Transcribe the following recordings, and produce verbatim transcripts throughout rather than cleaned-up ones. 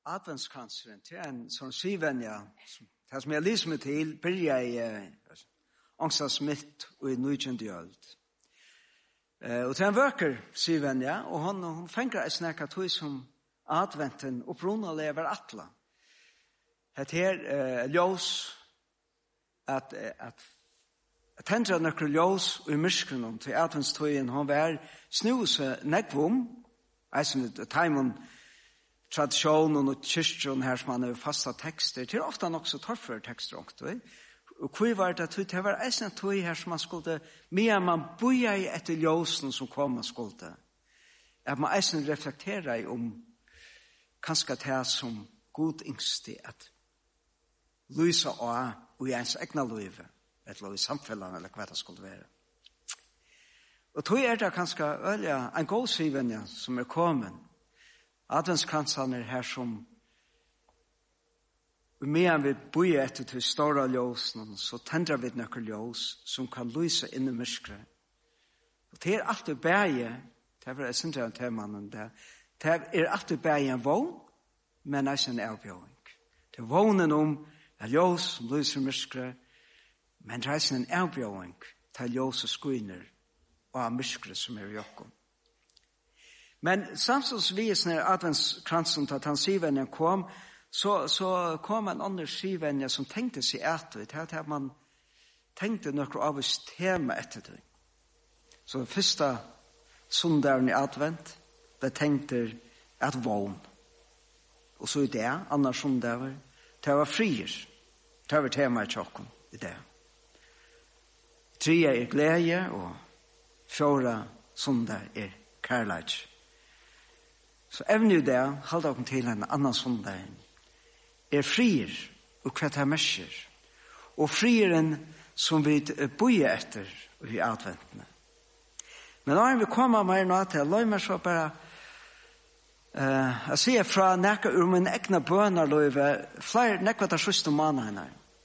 adventskanseren til en sånn syvenja, det som jeg lyser meg til, begynner jeg ångstas midt og i nujende øld. Uh, og til en vøker syvenja, og hun, hun fengar et snakka tog som adventen og bruna lever atla. Het her uh, ljós at, at at tendra nøkker ljós og i myskrenum til adventstøyen hun var snuse nekvom, eisen taimon tradisjonen og kyrkjon her som han har fasta tekster, til ofta nok så tørfer tekster også. Og hvor var det at det var eisen tøy her som man skulle, mye man boja i etter ljósen som kom man skulle, at man eisen reflekterer i om kanskje det som god yngste at lysa og og i ens egna liv, eller i samfellan, eller hva det skulle være. Og tog er det kanskje øyla en god syvenja som er kommet. Adventskransene er her som medan vi bor etter til store ljósen, så tendrer vi nøkker ljós som kan lyse inn i myskre. Og det er alltid bæge, det er sinter en temanen der, det er alltid bæge en vogn, men det er en avbjøring. Det er vognen om det er ljós som lyser i myskre, men det er en avbjøring til ljós og skuiner og av myskre som er i jokken. Men samtidig vi når adventskransen til at han syvende kom, så, så kom en annen syvende som tenkte seg etter, til at man tenkte noe av oss tema etter det. Så første sundagen i advent, det tenkte at vogn. Og så i det, andre sundager, det var frier. Det var tema i tjokken i det. Tre er glede, og fjorda sundag er kærleik. Så evne i det, halde dere til en annen sundag, er frier og hva det mesjer. Og frieren som vi bøyer etter i adventene. Men når vi kommer med nå til, la meg så bare uh, jeg sier fra nekka ur min egna bønarløyve, flere nekva der siste månedene,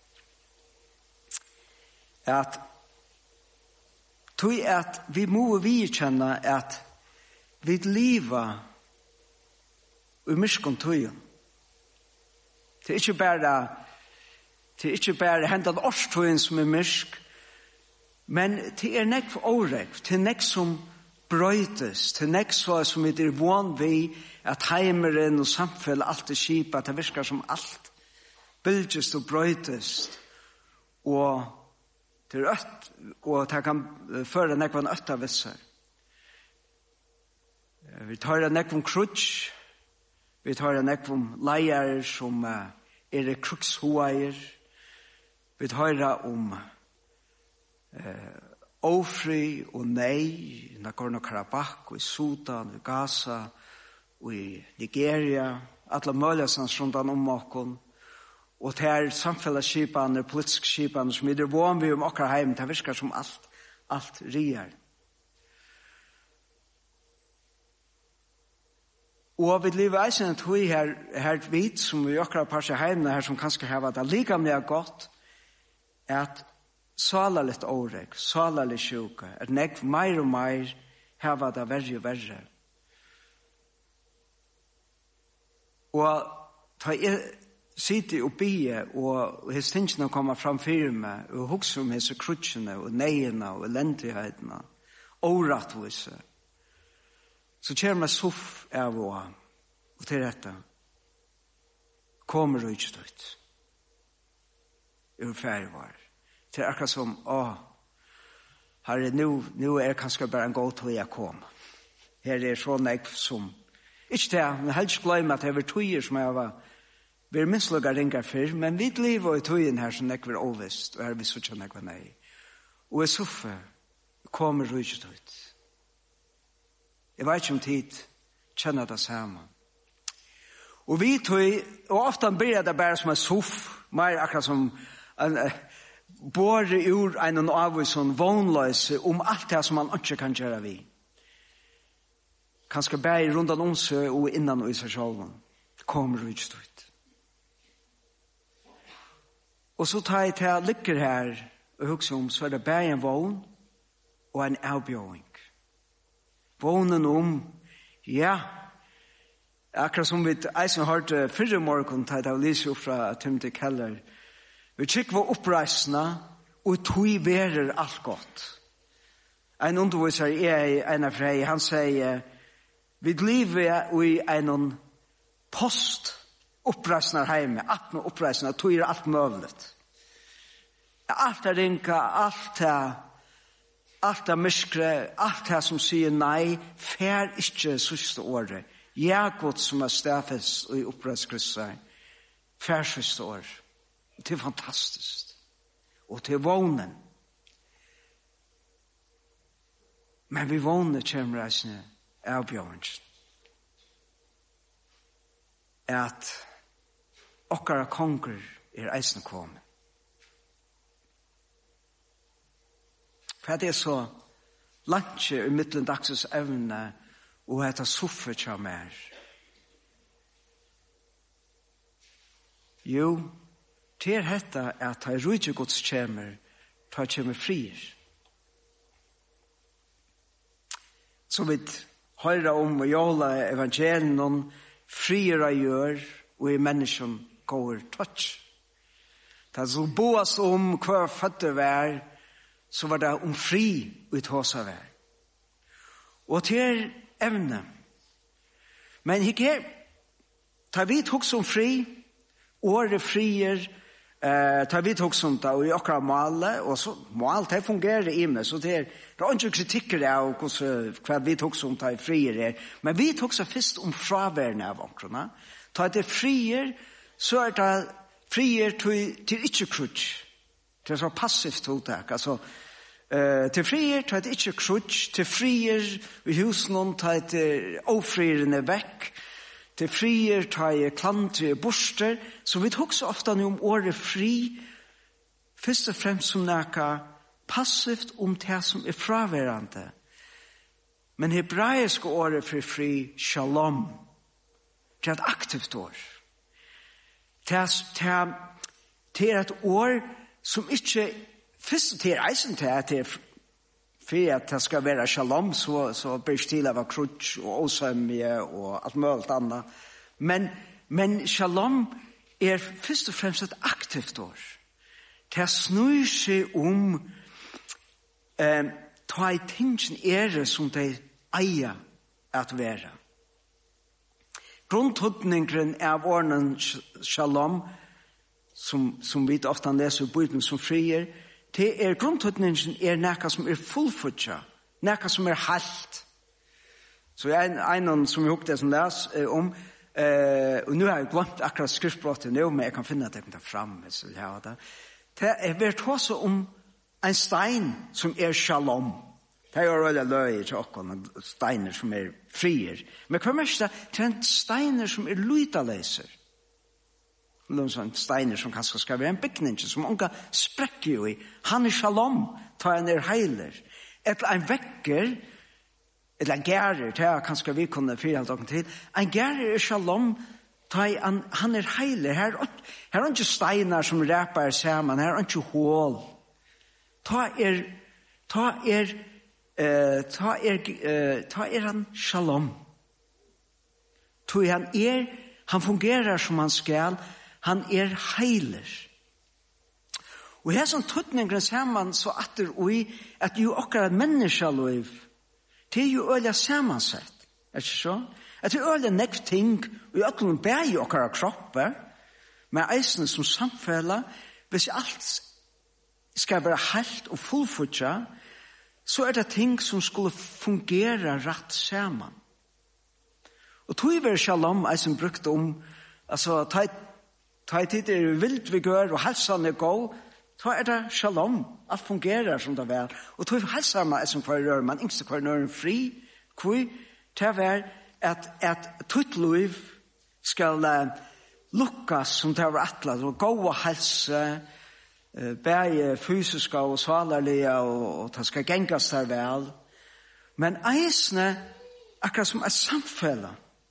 at tog at vi må vidkjenne at vi lever i myskon tøyen. Det er ikke bare det er ikke bare hendet årstøyen som er mysk, men det er nekk for årek, det er nekk som brøytes, det er nekk som vi er vant ved at heimeren og samfunnet alt er kjipa, det virker som alt bylges og brøytes, og det er øtt, og det kan føre nekk en øtt av visser. Vi tar en nekk om krutsk, vi tar en nekk om leier som uh, er krukshoaier, vi tar om uh, ofri og nei, i Nagorno-Karabakh, i Sudan, i Gaza, i Nigeria, alle mulige rundt om oss, og det er samfellesskipene, politiske skipene, som er vån vi om akkurat heim, det virker som alt, alt rier. Og vi lever eisen at vi her, her vit, som vi akkurat par seg heim, her som kanskje har vært like mye godt, at sala litt årek, sala litt sjuka, at nek mer og mer har vært verre og verre. Og ta jeg sitter og bie, og hans tingene kommer fram for meg, og hukser om hans krutsjene, og neiene, og elendighetene, og rettvise. Så kjer meg suff av å, og til dette, kommer du ikke ut. Ur færre var. Det er akkurat som, å, herre, nå, nå er kanskje bare en god til jeg kom. Her er sånn jeg som, ikke det, men helst glemme at det er tøyer som jeg var, vi er minst lukket ringer for, men vi lever i tøyen her som jeg var overvist, og her vi så kjenne jeg var nei. Og jeg suffer, kommer du ikke ut. Jeg vet ikke om tid, kjenner det sammen. Og vi tøy, og ofte blir det bare som en suff, mer akkurat som en uh, båre ur en av oss som vognløse om alt det som man ikke kan gjøre vi. Kanskje bare rundt om seg og innan i seg selv. Kommer du ikke ut. Og så tar jeg til at jeg lykker her og husker om, så er det bare en vogn og en avbjøring. Vognen om, ja, Akkurat som vi eisen hørte fyrre morgen, ta det av lyset opp fra Timothy Keller. Vi trykker var oppreisende, og tog verer alt godt. En underviser er en av frei, han sier, vi lever i en post oppreisende hjemme, at noe oppreisende, tog er alt mulig. Alt er rinka, alt er, alt er myskre, alt er som sier nei, fer ikke siste året. Jakob som er stafest og i oppreiskrysser, fer siste år. Det er fantastisk. Og til vånen. Men vi våner kjemreisene av bjørnsen. At okkara konger er eisne kommet. For det er så langt i middelendagsens evne og etter soffer til mer. Jo, til dette er at jeg rydde Guds kjemer, tar kjemer frier. Så vi hører om og jåla evangelien om frier jeg gjør, og i mennesken går touch. Det er så boas om hver føtter vær, så var det om fri og et hos av vær. Og til evne. Men ikke, tar vi tok som fri, året frier, eh, tar vi tok som da, og i akkurat male, og så må alt det fungere i meg, så det er, det er ikke kritikker av hva vi tok som da frier er, men vi tok så først om fraværende av akkurat. Tar det frier, så er det frier til, til ikke krutsk. Det er så passivt uttak, altså, Uh, til frier tar det ikke krutsk, til frier i husen tar det ofrierne vekk, til frier tar det klantre borster, så vi tok så ofte om året fri, først og fremst som nækka passivt om det som er fraværende. Men hebraiske året for fri, shalom, det er et aktivt år. Det er, det er et år som ikke Først til eisen til at det er for at det skal være shalom, så, så blir det til å være krutsk og åsømje og alt mulig annet. Men, men shalom er først og fremst et aktivt år. Det snur seg om eh, ta i tingen er som de eier at være. Grundtøtningen av ordenen shalom, som, som vi ofte leser i Bibelen som frier, det er grundtøtningen er nekka som er fullfutja, nekka som er halt. Så jeg er en som jeg hukte som les eh, om, eh, og nå har jeg glemt akkurat skriftbrottet nå, men jeg kan finne at jeg kan ta fram hvis jeg vil ha det. Det er vært også om en stein som er shalom. Det er jo veldig løy til åkken, steiner som er frier. Men hva mest det? Det er en steiner som er lydaleser. Noen sånne steiner som kanskje skal være en bygning som unga sprekker jo i. Han er shalom, tar han er heiler. Eller en vekker, eller en gærer, det er kanskje vi kunne fyre alt åkken til. En gærer er shalom, tar han, han er heiler. Her, her er ikke steiner som ræper sammen, her er ikke hål. Ta er, ta er, uh, ta er, uh, ta er han shalom. Ta han er, han fungerer som han skal, han er heiler. Og her som tøtningen sammen så atter ui at jo akkurat menneskeløyv det er jo øyla samansett. Er det ikke så? At det er øyla nekv ting og i øyla bæg i akkurat kroppe med eisene som samfella hvis alt skal være helt og fullfutja så er det ting som skulle fungere rett sammen. Og tog vi shalom eisen brukt om altså ta Ta i tid er vilt vi gør, og helsan er god, så er det shalom, alt fungerer som det er. Og ta i helsan er som hver rør, man yngste hver rør fri, hvor det er at, at tuttliv skal uh, lukkes som det er atlet, og gå og helse, uh, bæge fysiske og svalerlige, og, og det skal gengas der vel. Men eisene, akkurat som et samfelle,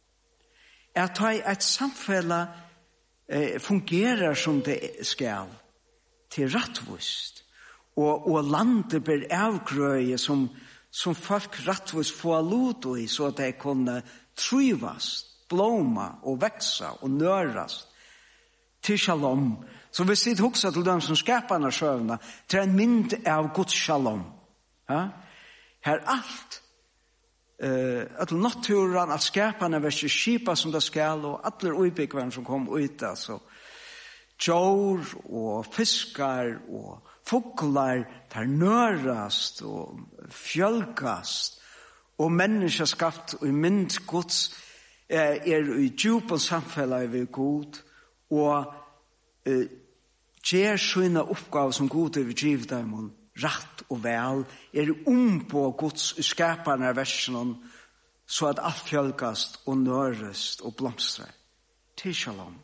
er ta i et samfelle Eh, fungerer som det skal til rattvist og, og landet blir avgrøye som, som folk rattvist får lot i så at de kunne trivas blomma og veksa og nørast til shalom. Så vi sitter hoksa til dem som skapar sjøvna til en mynd av Guds shalom. Ja? Her alt Uh, at naturen, at skapene var ikke skipa som det skal, og alle uibyggvaren som kom ut, altså djur og fiskar og fuglar, der nørast og fjölkast, og mennesker skapt og mynd Guds uh, er i djupen samfellet ved God, og uh, gjør sine oppgaver som God er ved givet dem, rett og vel, er om på Guds skaperne av versen, så at alt fjølkast og nørest og blomstrer til shalom.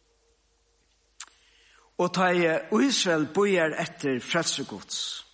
Og ta Israel bøyer etter frelsegods,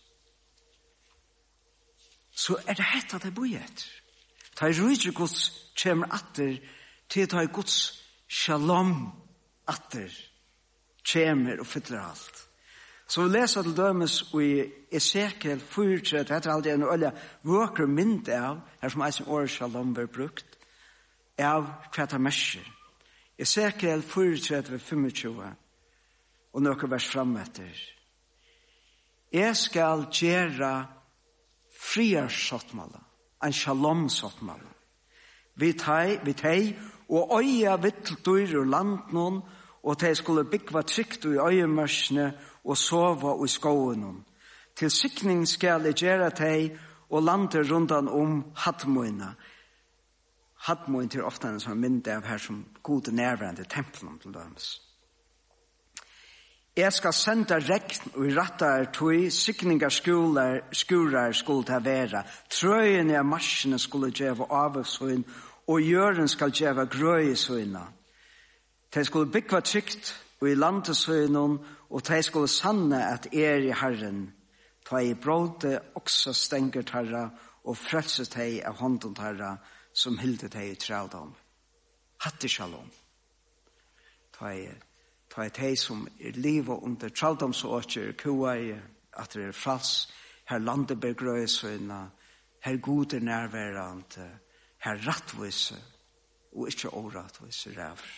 så er det hett at det bøyer etter. Ta rydde Guds kommer etter til ta Guds shalom etter kommer og fyller alt. Så vi leser til dømes i Esekiel fyrtre, det heter alltid en øye våker mynd av, her som eisen året shalom var brukt, av hva det mesjer. Esekiel fyrtre ved tjuefem, og noe vers frem etter. Jeg skal gjøre friarsottmala, en shalom-sottmala. Vi teg og øya vittdyr og land noen, og de skulle bygge trygt i øyemørsene og sove i skoene. Til sikning skal jeg gjøre de og lande rundan om hattmøyene. Hattmøyene til ofte en sånn mynd av her som gode nærværende tempelen til dømes. Jeg skal sende regn og rattar tog, sikninger skurer, skurer skulle det være. Trøyene av marsjene skulle gjøre avsøyn, og jøren skal gjøre grøyesøyene. De skulle bygge trygt og i landesøyene, og de skulle sanne at er i Herren, ta i bråde også stenger herra, og frelse de av hånden herra, som hilde de i trældom. Hatte shalom. Ta i, ta i de som er livet under trældomsåker, kua i at det er frals, her landet begrøysøyna, her gode nærværende, her rattvise, og ikke årattvise rævr.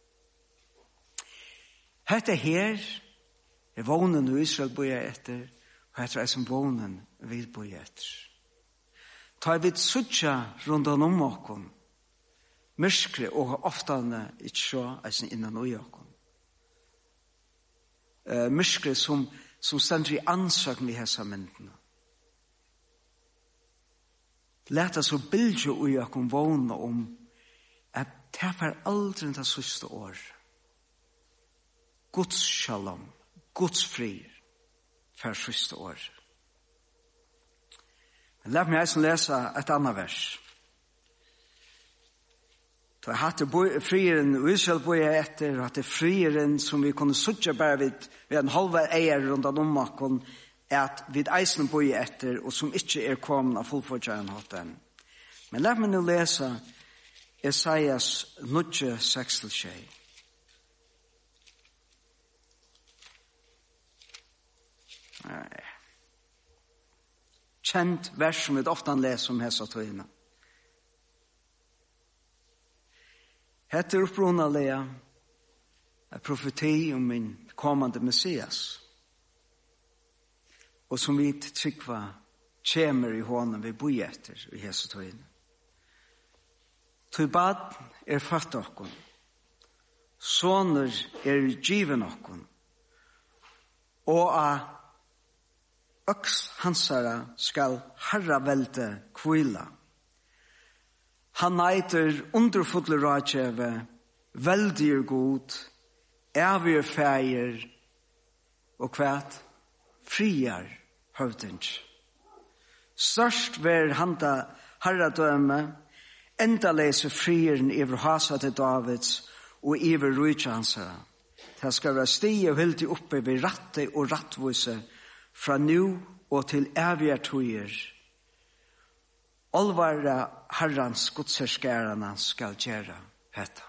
Hette her er vånen og Israel bøyer etter, og hette er som vånen vil bøyer etter. Ta vid suttja rundt om okken, mørskre og oftane ikke så eisen innan ui okken. Uh, mørskre som, som stender i ansøkning i hessa myndene. Lät oss å bilde ui okken våne om at det er aldri det siste år. Guds shalom, Guds fri, for siste år. Lær meg eisen lese et annet vers. Da jeg hadde frieren, og Israel bor jeg etter, og hadde frieren som vi kunne suttje bare ved, ved en halve eier rundt om okken, at vi eisen bor jeg etter, og som ikke er kommet av fullfortjeren hatt den. Men lær meg nå lese Esaias nudje seks til tjei. Nei. Kjent vers som vi ofte leser om hessa tøyene. Hette er opprunalega en profeti om min kommande Messias, og som vi tryggva kjemer i hånden vi bor etter i hessa tøyene. Tøybad er fatt okkon, soner er given okkon, og a øks hansara skal herra velte kvila. Han eiter underfodle rådgjøve, veldig god, evig feir, og kvært friar høvding. Størst ver handa herradømme, enda lese frieren iver hasa til Davids, og iver rujtjansara. Det skal være stige og hildi oppe ved ratte og rattvise, fra nu og til evige tøyer. Allvara herrans godserskærene skal gjøre dette.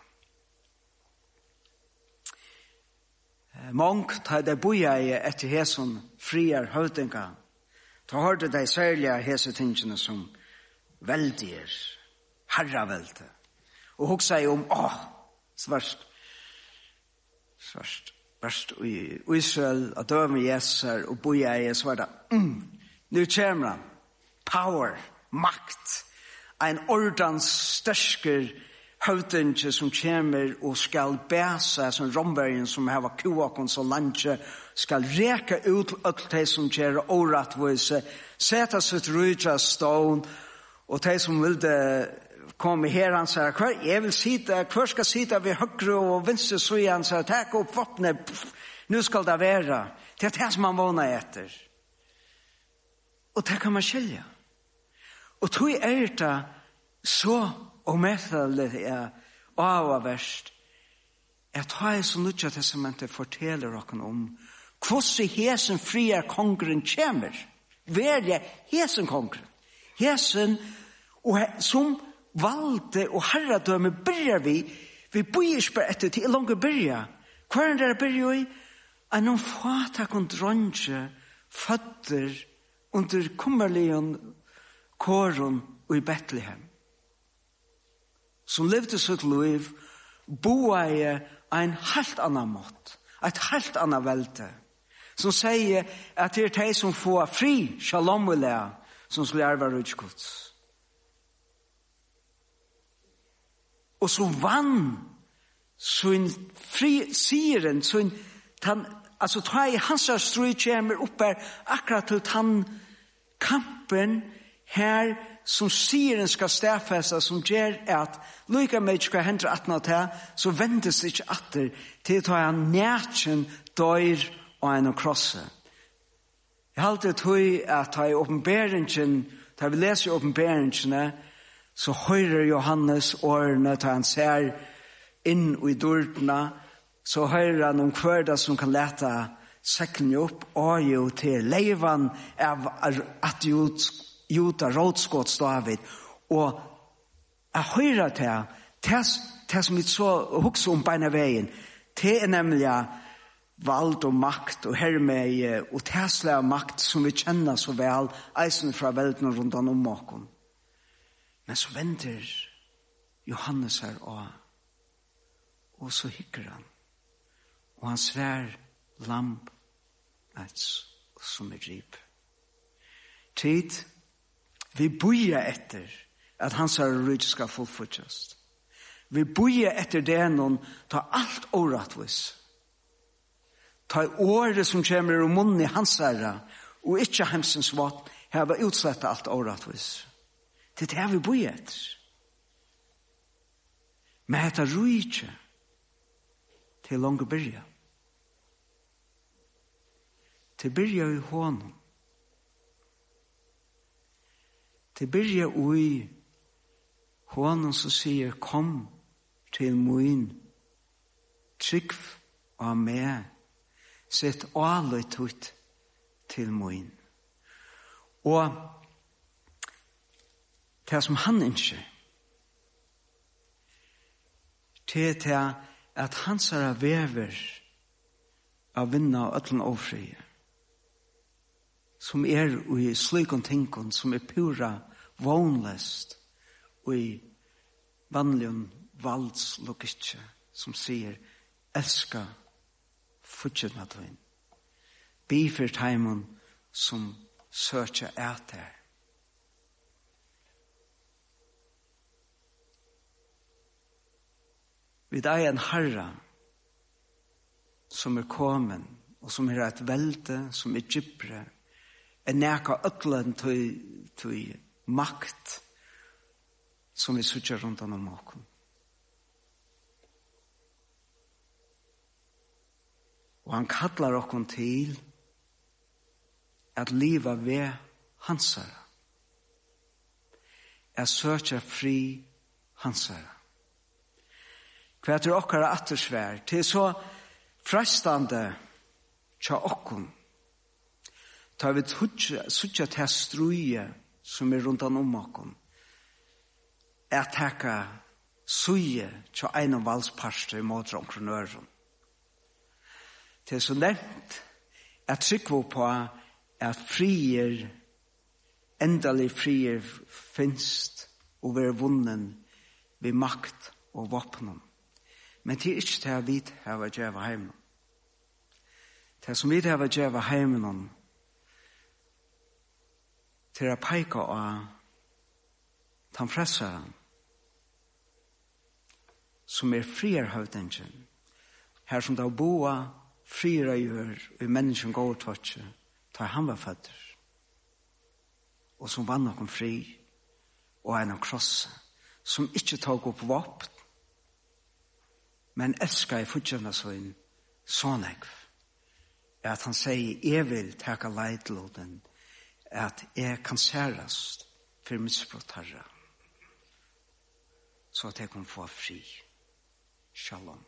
Mångt tar det boja i etter hæson friar høvdinga. Ta hørte de særlige hæsetingene som veldier, herravelde. Og hun sier om, åh, svørst, svørst, svørst, i Israel, og døme Jeser, og bo jeg i, så var det, mm, nu kommer han, power, makt, en ordens størsker høvdinge som kommer og skal bæse som romvergen som har kuakon så lange, skal reka ut alt de som gjør åretvise, sette sitt rydja stån, og de som vil komme her, han sier, hver, jeg vil sitte, hver skal sitte ved høyre og venstre søy, han sier, takk opp våpne, nå skal det være, det er det som man våner etter. Og det kan man skilje. Og tog er det så og medfølelig er avverst at ha jeg så nødja testamentet forteller dere om hvordan hesen fria kongren kommer. Verje hesen kongren. Hesen og he, som valgte og herredømme byrjar vi vi bøyer spør etter til langt byrja. Hva er det byrja i? Er noen fatak og dronje føtter under kummerligen koron og i Bethlehem. Som levde sitt liv, boa i en helt annan mått, et helt annan velte, som sier at det er de som får fri, shalom og lea, som skulle arve rydskots. Og så vann, sånn fri, sieren, sånn, altså ta i hans strøy kommer opp her, akkurat til tann kampen her, som sieren skal stedfeste, som gjør at lika mye skal hente at nå til, så vendes det ikke atter til å ta en nætjen døyr og en og krosse. Jeg har alltid tog at ta i åpenberingen, da vi leser åpenberingene, så hører Johannes årene til han ser inn i dørtene, så hører han om hverdag som kan lete sekken opp, og jo til leivan av at jord Juta rådskott David, og jeg hører til, til, til som vi så hukse om beina veien, til er nemlig vald og makt og hermeie og tesla makt som vi kjenner så vel, eisen fra velden rundt om oss. Men så venter Johannes her og, og så hykker han, og han svær lamp som er drip. Tid vi bøyer etter at hans ryd skal fullfutjast. Vi bøyer etter det noen ta alt åretvis. Ta året som kommer i munnen i hans herre og ikke hemsens vatt har vi utslett alt åretvis. Det er det vi bøyer etter. Men det er ryd til langt byrja. Til byrja i hånden. Til byrja ui hånden som sier kom til min trygg av meg sett aløyt ut til min og det som han ikke til til at hans er vever av vinna og øtlen ofrie som er i slikon tinkon, som er pura vånlest og i vanligen valdslogitje, som sier elska fortjena tøyn. Bifer taimon som søkja etter. Vi er en herre som er komen og som er et velde, som er gypre, er næka øtlen til, til makt som vi sutter rundt om oss. Og han kallar oss til at livet ved hansara. Jeg søker fri hansara. Hva er okkara attersvær? Det er så frestande tja okkon. Ta vi suttja til struje som er rundt om okkon. Er teka suje tja ein av valsparster mot entreprenøren. Det er så nevnt at tryggvo på at frier, endelig frier finst og være vunnen ved makt og våpnen. Men det er ikke det vi har vært gjøre hjemme. Det som vi har vært gjøre hjemme til å peke av den frelseren som er frierhøvdingen. Her som da boa friere gjør og mennesken går til å ta han var fødder. Og som vann noen fri og en av krosse som ikke tok opp våpen men elsker i fortjene sånn sånn jeg at han sier jeg vil takke leidlåden at jeg kan særes for misbrott herre så at jeg kan få fri. Shalom.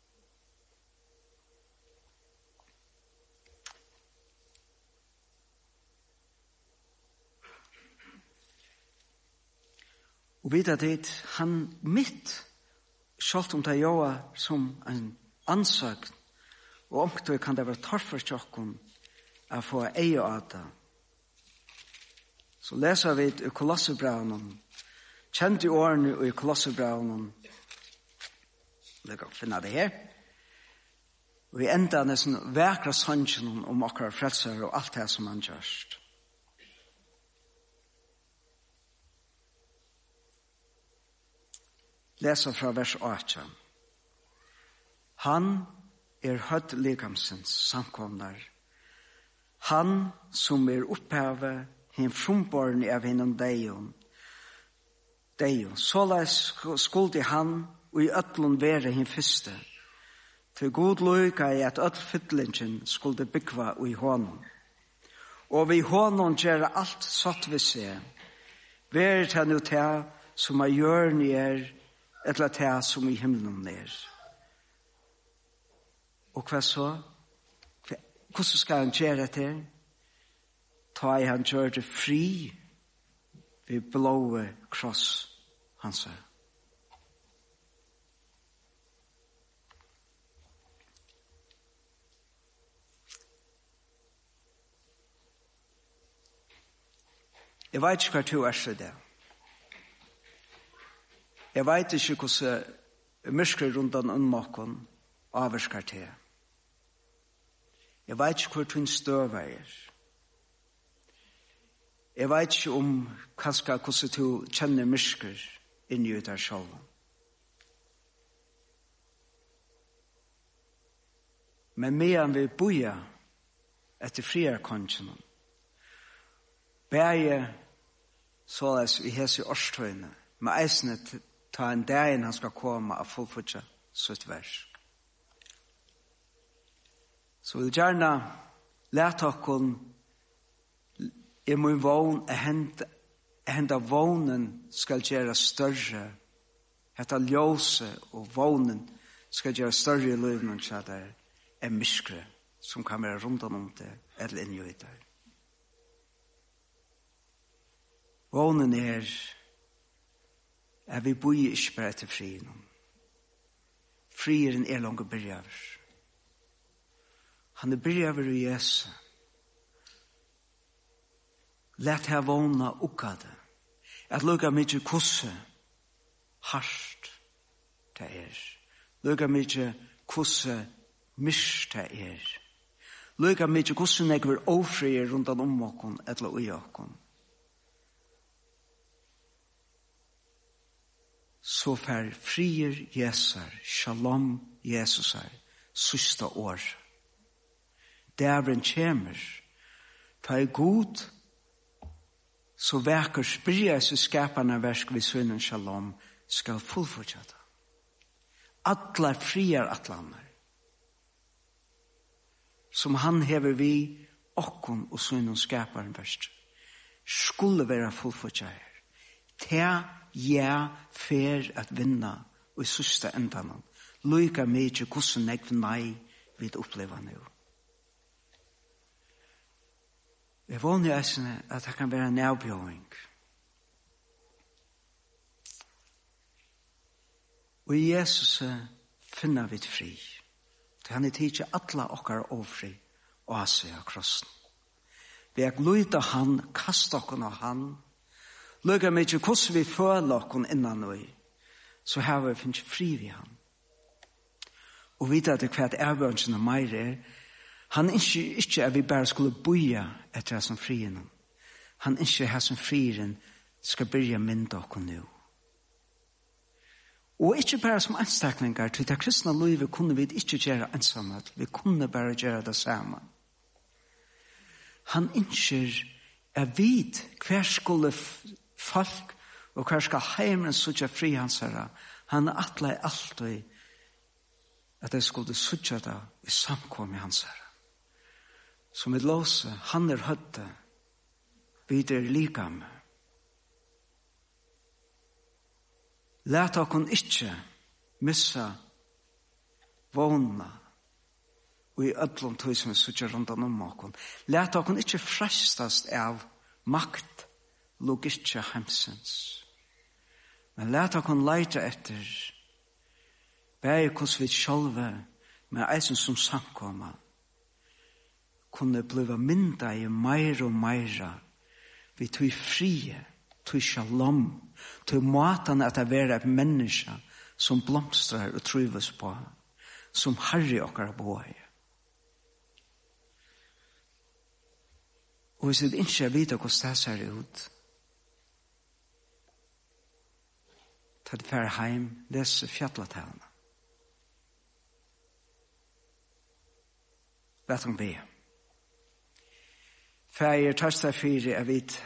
Og videre dit, han mitt, selv om det er jo som en ansøkt, og omkring kan det være tørr for tjokken å få eie av det. Så leser vi i Kolossebraunen, kjent i årene i Kolossebraunen, jeg kan finne det her, og vi enda nesten vekra sannsjonen om akkurat frelser og alt det som han gjørst. Leser fra vers åtte. Han er hødd likamsens samkomnar. Han som er opphavet hin frumborn av hinnom deion. Deion. Såleis skulde han og i øtlun være hin fyrste. Til god lyka i at øtlfytlingen skulle byggva i hånden. Og vi hånden gjør alt satt vi ser. Vær til nu til som er gjørn i er eller til som i himmelen er. Og hva så? Hvordan skal han gjøre det? Ta i han gjør det fri ved blåe kross hans er. Jeg vet ikke hva to er så det. Jeg vet ikke hvordan mørker rundt den unnmakken avvarskar til. Jeg vet ikke hvor tun støv er. Jeg vet ikke om kanskje hvordan du kjenner mørker inni ut av selv. Men medan vi boja etter frierkongen, bæge såleis vi hes i årstøyne, med eisene ta en dag han skal komme og fullfutja sitt versk. Så vil gjerne lete okken i min vogn henda vognen skal gjøre større hetta ljøse og vognen skal gjøre større i livet så det er myskre som kan være rundt om det eller inni ut der. Vognen er at vi bor ikke bare til frien. Frien er langt byrjaver. Han er byrjaver i Jesu. Lett her vågna okkade. At lukka mykje kusse harst det er. Lukka mykje kusse myst det er. Lukka mykje kusse nekver ofrier rundt om okkon eller ui okkon. Så fær frier Jesar, shalom Jesusar, sista år. Dævren kjemer, ta i god, så vekker sprir seg skaperne versk ved sønnen shalom, skal fullfortsette. Atlar frier atlander, som han hever vi, okkon og sønnen skaperne versk, skulle være fullfortsette. Ta ja fer at vinna og i sista endan. Lyka mykje hvordan jeg nei vil oppleva nu. Jeg vågner eisene at det kan være en avbjøring. Og i Jesus finner vi fri. Det han er tidlig atle okkar ofri og ase av krossen. Vi er gløyta han, kast okkar av han, lukka mykje hvordan vi føler okkar innan vi, så har vi finnes fri ved han. Og vite at det hva er avgjørelsen av meg er, han ikke, ikke at vi bare skulle boja etter det som frien. Han ikke har som frien skal begynne mynda oss nå. Og ikke bare som anstakninger, til det kristne livet kunne vi ikke gjøre ensamhet. Vi kunne bare gjøre det samme. Han ønsker er vid hver skulle folk og hver skal heimen suttje fri hans herre. Han er atle alltid at det skulle suttje det i samkom i hans herre. Som et låse, han er høtte, videre likame. Læt okon ikkje missa vågna og i ødlom tøy som vi suttje rundt om okon. Læt okon ikkje frestast av makt, logikje hemsens. Men læt okon leita etter bæg hos vi sjálve med eisen som samkomma kunne bliva mynda i meir og meira vi tøy frie til shalom, til måten at det er et menneske som blomstrer og trives på, som herre okkar boi. Og hvis vi ikke vet hvordan det ser ut, ta det færre heim, lese fjallatallene. Vet om be. Færger tørste fire er vidt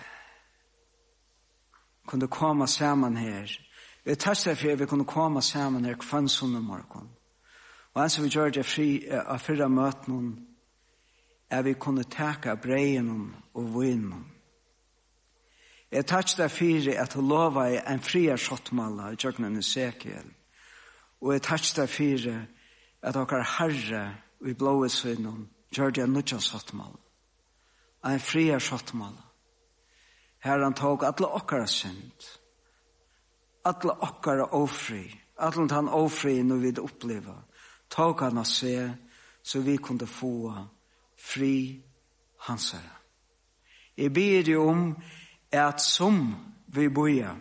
kunde komma samman her. Vi tørste for vi kunne komma samman her kvann sunne morgon. Og hans vi gjør det fri av fyrra møten er vi kunne taka breien og vinen. Jeg tørste for at hun lova en fria skottmalla i Jøgnen Ezekiel. Og jeg tørste for at dere herre i blåe sønnen gjør det en nødja skottmalla. En fria skottmalla. Herren tog alle okkara synd. Alle okkara ofri. Alle han ofri når vi oppleva. Tog han å se så vi kunne få fri hansara. Jeg ber jo om at som vi boja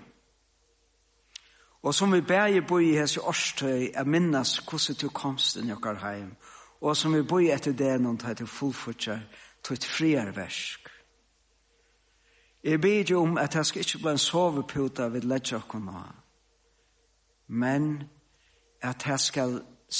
og som vi bæger boja hos i årstøy er minnes hvordan du komst inn i okkar heim og som vi boja etter det noen tar til fullfortjer til et friere versk. Jeg ber jo om at jeg skal ikke bli en soveputa ved ledgeokkona, men at jeg skal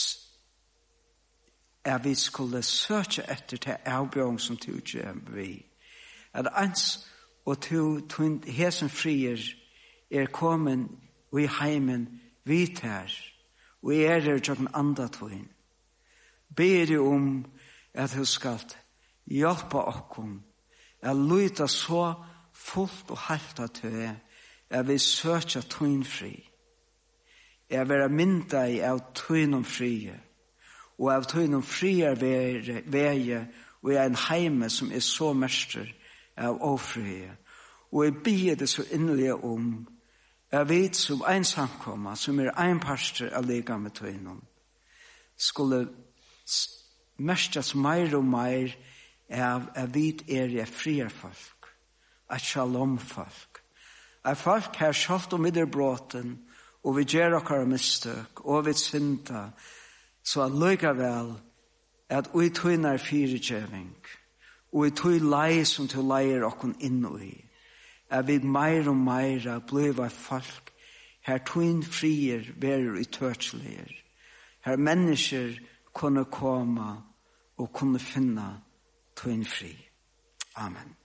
at vi skulle søke etter til avbjørn som du gjør vi. At ens og til hesen frier er kommet i heimen vidt her, og er det jo andre tøyen. Ber du om at du skal hjelpe okkom, at lytte så fullt og helt av tøy, at vi søker tøyen fri. Jeg vil mynda i av tøyen frie, og av tøyen frier veie, og jeg er en heime som er så mester av ofrie. Og jeg ber det så inderlig om, jeg vet som en samkomma, som er en pastor av lega med tøyen, skulle mestas mer og mer av jeg vet er jeg frier folk, et shalom folk. Et folk her skjalt om idderbråten, og vi gjør okkar mistøk, og vi synda, så at lykke vel at vi tøyner firegjøving, og vi tøy lei som til leier okkon inn i, at vi meir og meir bliva folk, her tøyn frier verer i tørsleir, her mennesker kunne komme og kunne finne tøyn fri. Amen.